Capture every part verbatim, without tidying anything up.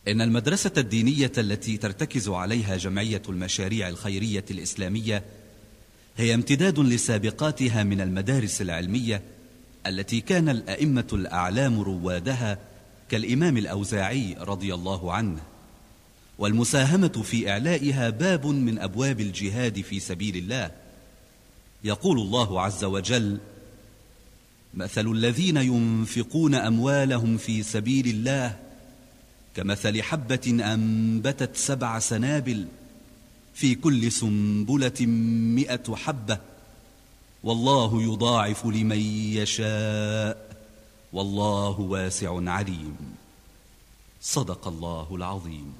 إن المدرسة الدينية التي ترتكز عليها جمعية المشاريع الخيرية الإسلامية هي امتداد لسابقاتها من المدارس العلمية التي كان الأئمة الأعلام روادها كالإمام الأوزاعي رضي الله عنه، والمساهمة في إعلائها باب من أبواب الجهاد في سبيل الله. يقول الله عز وجل: مثل الذين ينفقون أموالهم في سبيل الله كمثل حبة أنبتت سبع سنابل في كل سنبلة مئة حبة والله يضاعف لمن يشاء والله واسع عليم. صدق الله العظيم.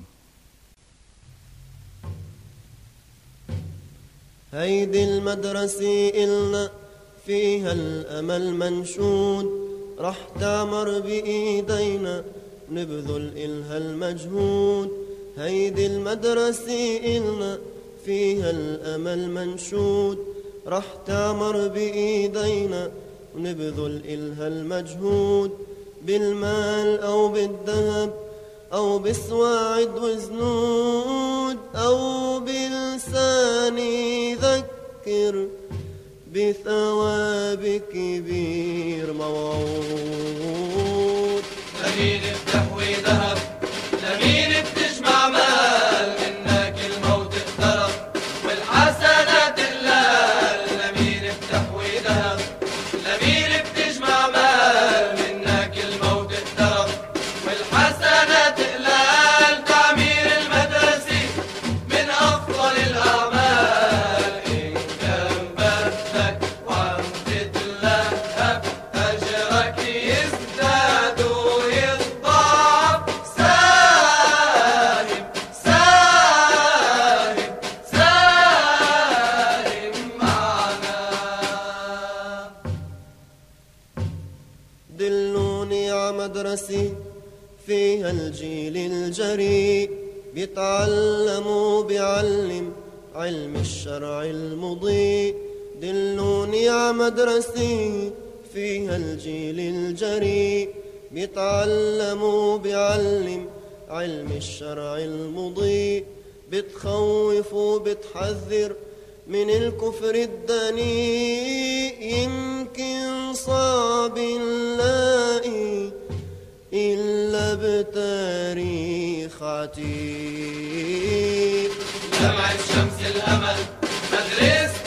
هيدي المدرسة إلنا فيها الأمل منشود، رح تعمر بإيدينا نبذل إلها المجهود. هيدي المدرسة إلنا فيها الأمل منشود، رح تعمر بإيدينا ونبذل إلها المجهود. بالمال أو بالذهب أو بسواعد وزنود أو بلسان يذكر بثواب كبير موعود. لمين بتحوي ذهب، لمين بتجمع مال، منك الموت اقترب والحسنات قلال. لمين بتحوي ذهب، لمين بتجمع مال، منك الموت اقترب والحسنات قلال. تعمير المدرسة من أفضل الأعمال، إن كان بدك وعم تتلهب أجرك يزداد ويضاعف. ساهم ساهم ساهم معنا. دلوني ع مدرسة فيها الجيل الجريء بيتعلم وبيعلم علم الشرع المضيء. دلوني ع مدرسة فيها الجيل الجريء بيتعلم وبيعلم علم الشرع المضيء. بتخوف وبتحذر من الكفر الدنيء، يمكن صعب نلاقي إلا بتاريخ عتيق. لمعة شمس الأمل مدرسة